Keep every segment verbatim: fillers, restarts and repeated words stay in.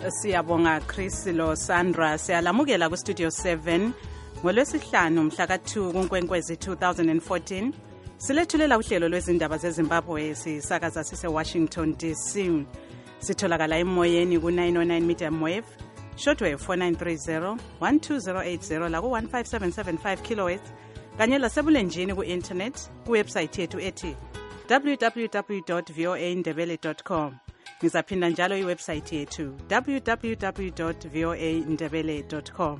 Siyabonga Chris lo Sandra, siyalamukela ku Studio seven ngolwesihlanu mhla ka two kuNkwenkwezi two thousand fourteen. Silethulela uhlelo lwezindaba zeZimbabwe sisakaza sise Washington D C. Sitholakala emoyeni ku nine oh nine medium wave, shortwave four nine three zero, one two zero eight zero la ku one five seven seven five kilohertz, kanye lasebulenjini ku internet ku website yethu ethi w w w dot v o a ndebele dot com. Ngizaphinda njalo iwebsite yethu w w w dot v o a ndebele dot com.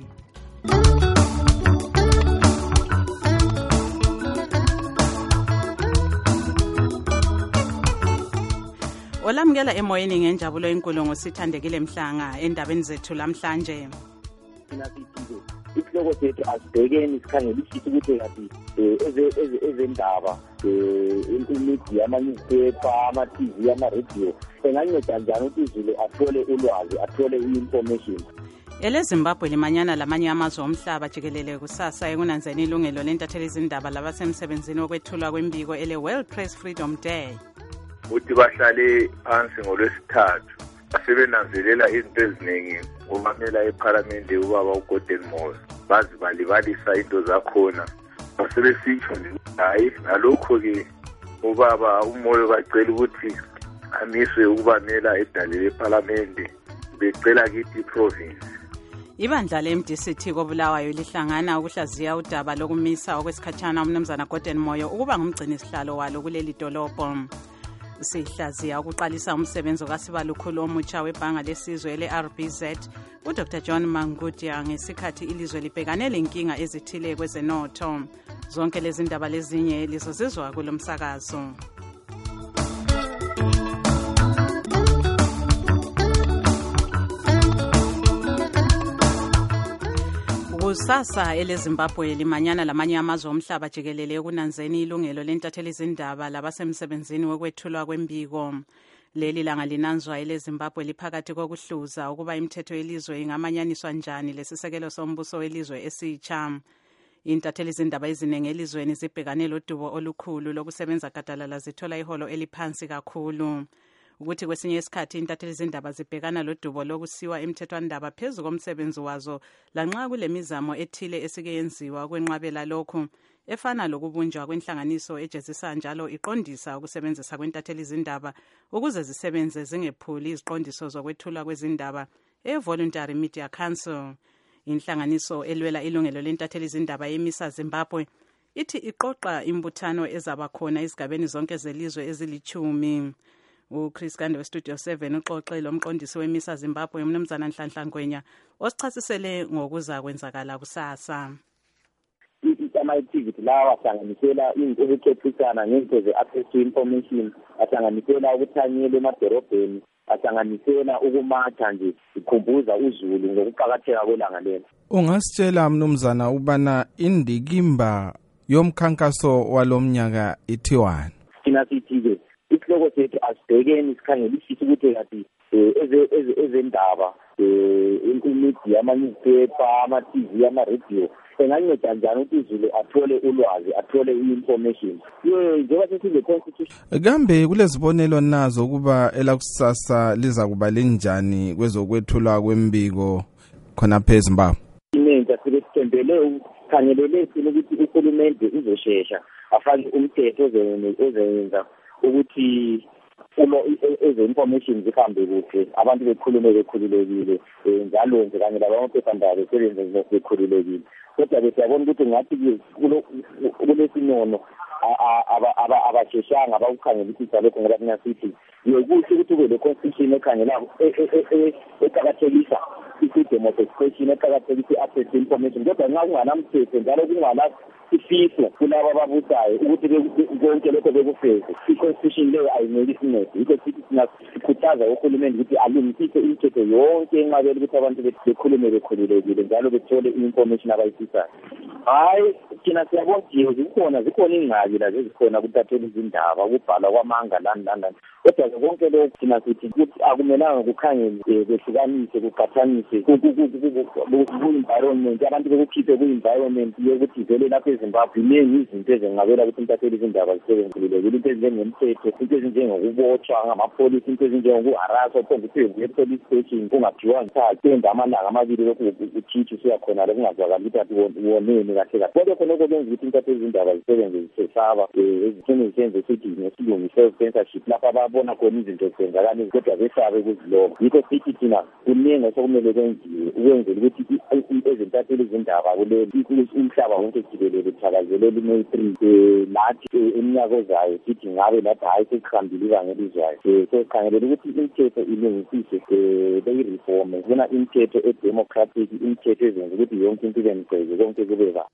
Olamukela emoyeni ngenjabulo enkulu ngosithandekile Mhlanga endabeni zethu lamhlanje. Isihloko sethu asibhekeni sikhangelisise ukuthi yathi ezendaba imedia ama-newspaper ama-T V ama-radio enganceda njani ukuthi izulu athole ulwazi athole i-information. Ele Zimbabwe limanyana lamanye amazwe omhlaba jikelele kusasa ekunanzeni ilungelo lentatheli izindaba labasemsebenzini wokwethulwa kwembiko ele World Press Freedom Day. Uthi bahlale phansi ngolwesithathu basebenanzelela izinto eziningi umamela eParliament ubaba uGordon Moore bazi balibalisa into zakhona basebesitsho hayi nalokho ke ubaba uMoyo bacela ukuthi amiswe ukubamela edalile eParliament becela kithi province. Ibandla le-M D C T koBulawayo lihlangana ukuhlaziya udaba lokumisa okwesikhatshana umnumzana Gordon Moyo ukuba ngumgcini sihlalo walo kuleli dolobho. Sihlaziya ukuqalisa umsebenzi kaSibalukhulu omutsha webhanga lesizwe ele-R B Z uDr John Mangudya ngesikhathi ilizwe libhekane lenkinga ezithile kwezenotho. Zonke lezi ndaba lezinye lizozizwa kulomsakazo. Kusasa ele Zimbabwe limanyana lamanye amazwe omhlaba jikelele ukunanzeni ilungelo lentatheli izindaba labasemsebenzini wokwethulwa kwembiko. Leli langa linanzwa ele Zimbabwe liphakathi kokuhluza ukuba imithetho yelizwe ingamanyaniswa njani lesisekelo sombuso welizwe esitsha. Intatheli izindaba eziningi elizweni zibhekane lodubo olukhulu lokusebenza gadalala zithola iholo eliphansi kakhulu. Ukuthi kwesinye isikhathi intatheli izindaba zibhekana lodubo lokusiwa emthethwandaba phezulu komsebenzi wazo lanxa kulemizamo ethile esike yenziwa kwenqabela lokhu efana lokubunjwa kwenhlanganiso ejezisa njalo iqondisa ukusebenzisa kwentatheli izindaba ukuze zisebenze zingephuli iziqondiso zokwethulwa kwezindaba e-Voluntary Media Council. Inhlanganiso elwela ilungelo lentatheli izindaba yemisa Zimbabwe ithi iqoqa imbuthano ezaba khona izigabeni zonke zelizwe ezilichumi. uChris Kande weStudio seven uxoxe lomqondisi wemisa Zimbabwe umnumzana Nhlanhla Ngwenya osichasisele ngokuza kwenzakala kusasa. Ama-activity lawa ahlanganisela ukukhethisana ngento ze-access to information, ahlanganisela ukuthanyela emadorobheni, ahlanganisela ukumatha nje ikhumbuza uzulu ngokuqakatheka kwelanga lelo. Ungasitshela mnumzana ubana indikimba yomkhankaso walomnyaka ithiwani? Thina sithi-ke isihloko sethu asibhekeni sikhangelisise ukuthi yathi ezendaba imedia ama-newspaper ama-T V ama-radio enganceda njani ukuthi izulu athole ulwazi athole i-information. Njengoba sesize constitution kambe kulezibonelo nazo ukuba elakusasa liza kuba linjani kwezokwethulwa kwembiko khona phe Zimbabwe? Inenza sibethembele ukukhangelele ukuthi uhulumende uzoshesha afake umthetho ozenza ukuthi uma eze-information zihambe kuhle abantu bekhulume bekhululekile njalo nje kanye labaphephandaba besebenze bekhululekile. Kodwa-ke siyabona ukuthi ngathi kulesinono abasheshanga abakukhangelisisa lokho ngoba thina sithi yokuhle ukuthi kube le constitution ekhangelako eqakathekisa i-freedom of expression eqakathekisa i-access to information. Kodwa nxa kunganamthetho njalo kungala ifiso kulabo ababusayo ukuthi konke lokho bekufeze i-constitution leyo ayineli isincede. Yikho sithi sikhuthaza uhulumende ukuthi alungisise imithetho yonke enqabela ukuthi abantu bekhulume bekhululekile njalo bethole i-information abayifisayo. hayi thina siyabona zikhona zikhona ingxaki la zikhona kutathela izindaba ukubhala kwamanga lani lani kodwa konke lokho thina sithi ukuthi akumelanga kukhangele behlukanise kuqhathanise ku-environment abantu bekukhiphe ku-environment yokuthi vele lapha eZimbabwe iningi izinto ezingabela ukuthi intatheli izindaba zisebenzile into ezinjengemthetho into ezinjengokubotshwa ngamapholisi into ezinjengokuharaswa okuthiwe kuye police station kungathiwa ngithathe amalanga amabili lokhu uthithu usuyakhona lokungazwakali ukuthi woneni kahle kahle kodwa khona lokho kwenza ukuthi intatheli izindaba zisebenze zisesaba ezithini zenze sithi nesilungu self-censorship lapha babona khona izinto zenzakala kodwa besabe kuziloko yikho sithi thina kuningi sokumele kwenziwe ukwenzela ukuthi ezintatheli izindaba kule umhlaba wonke jikelele uthakazelela iMay three nathi eminyaka ozayo sithi ngabe lathi hayi sekuhambile ibanga elizwayo sokukhangelela ukuthi imithetho ilungisiswe beyireform kubona imithetho edemocratic imithetho ezenza ukuthi yonke into ibe mgceke konke kube kahle